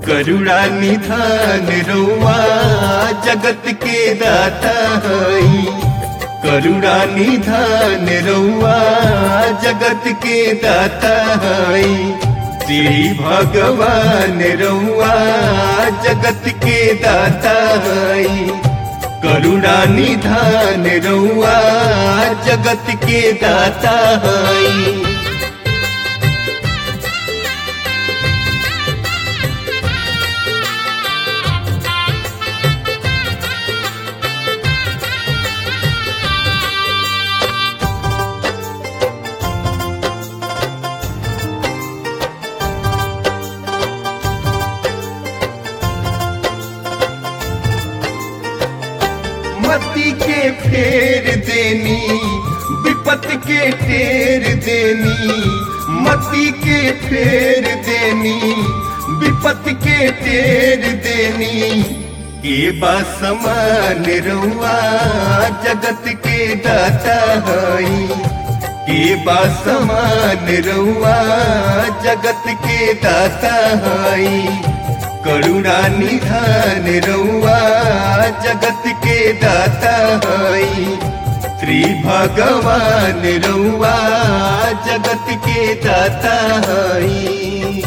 करुणा निधान रउआ जगत के दाता हई। करुणा निधान रउआ जगत के दाता हई। श्री भगवान रउआ जगत के दाता हई। करुणा निधान रउआ जगत के दाता हई। मती के फेर देनी विपत के टेर देनी। मती के फेर देनी विपत के टेर देनी। के बा समान रउआ जगत के दाता हई। के बा समान रउआ जगत के दाता हई। करुणा निधान रउआ जगत के दाता हई। श्री भगवान रउआ जगत के दाता हई।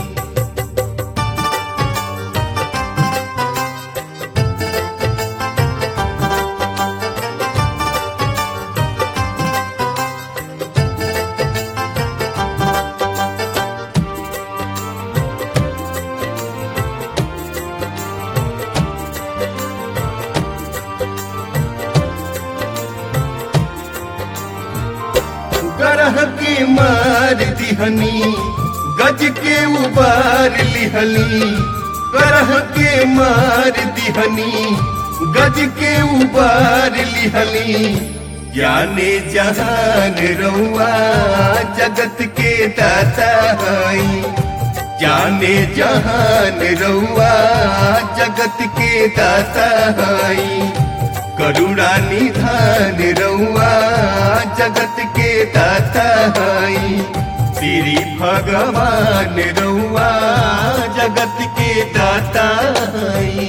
गरह के मार दिहनी गज के उबार लिहली। गरह के मार दिहनी गज के उबार लिहली। जाने जहान रउआ जगत के दाता हई। जाने जहान रउआ जगत के दाता हई। करुणा निधान रउआ जगत के दाता हई। श्री भगवान रउआ जगत के दाता हई।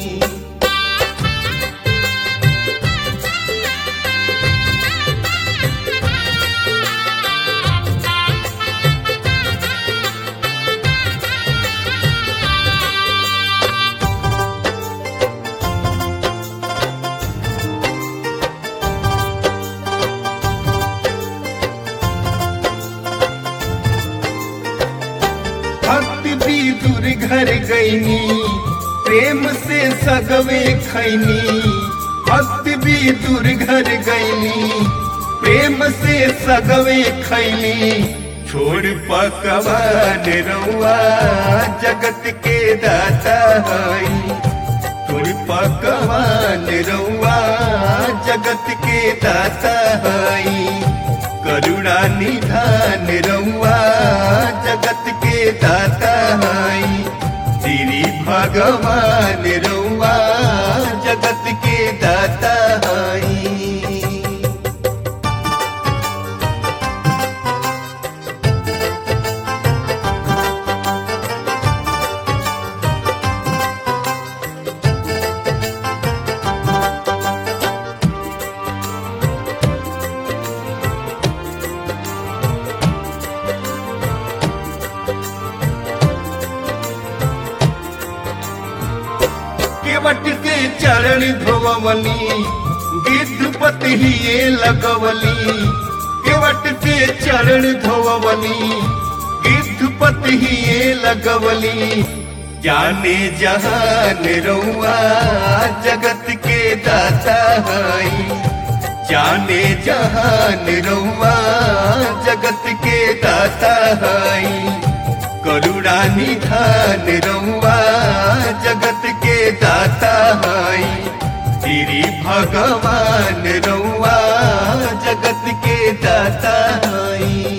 भी दूर घर गईनी प्रेम से सगवे खैनी। भक्त भी दूर घर गईनी प्रेम से सगवे खैनी। छोड़ पकवान रउआ जगत के दाता हई। छोड़ पकवान रउआ जगत के दाता हई। करुणा निधान रउआ जगत के दाता हई। श्री भगवान रउआ जगत के दाता हई। केवट के चरण धोवली गिद्धपति ही लगवली। केवट के चरण धोवली गिद्धपति ही लगवली। जाने जहान रउआ जगत के दाता हई। जाने जहान रउआ जगत के दाता हई। करुणा निधान रउआ जगत के दाता हई। श्री भगवान रउआ जगत के दाता हई।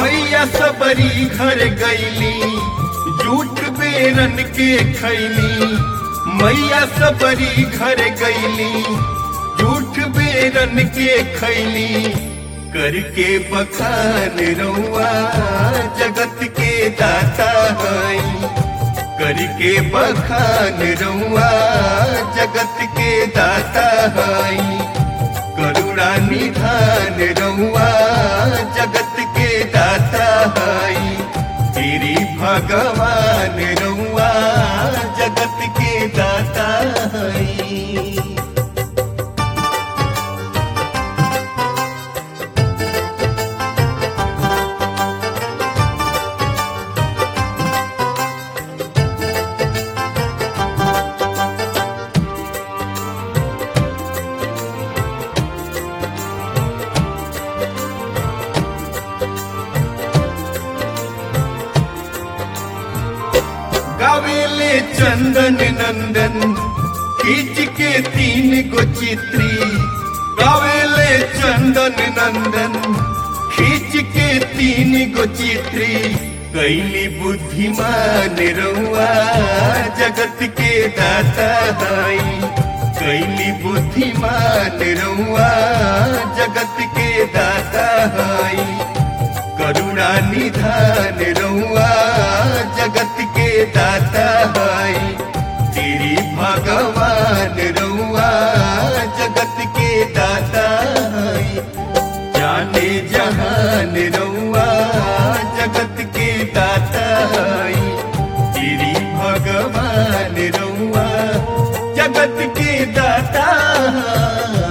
मैया सबरी घर गईली झूठ बेरन के खैली। मैया सबरी घर गईली झूठ बेरन के खैली। करके बखान रउआ जगत के दाता हई। करके बखान रउआ जगत के दाता हई। करुणा निधान रउआ जगत के दाता हई। तेरी भगवान रउआ जगत के दाता हई। गावेले चंदन नंदन खींच के 3 गो चित्री। गावेले चंदन नंदन खींच के 3 गो चित्री। कैली बुद्धिमान रउआ जगत के दाता हई। कैली बुद्धिमान रउआ जगत के दाता हई। करुणा निधान रउआ जगत के दाता हई। तेरी भगवान रउआ जगत के दाता हई। जाने जहान रउआ जगत के दाता हई। तेरी भगवान रउआ जगत के दाता हई।